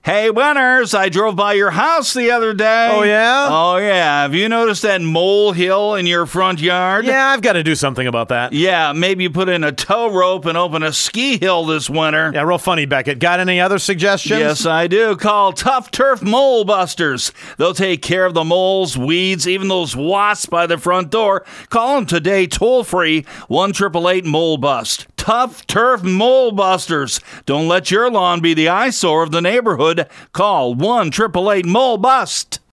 Hey, winners, I drove by your house the other day. Oh, yeah? Oh, yeah. Have you noticed that molehill in your front yard? Yeah, I've got to do something about that. Yeah, maybe put in a tow rope and open a ski hill this winter. Yeah, real funny, Beckett. Got any other suggestions? Yes, I do. Call Tough Turf Mole Busters. They'll take care of the moles, weeds, even those wasps by the front door. Call them today toll-free, 1-888-MOLE-BUST. Tough Turf Mole Busters. Don't let your lawn be the eyesore of the neighborhood. Call 1-888-MOLE-BUST.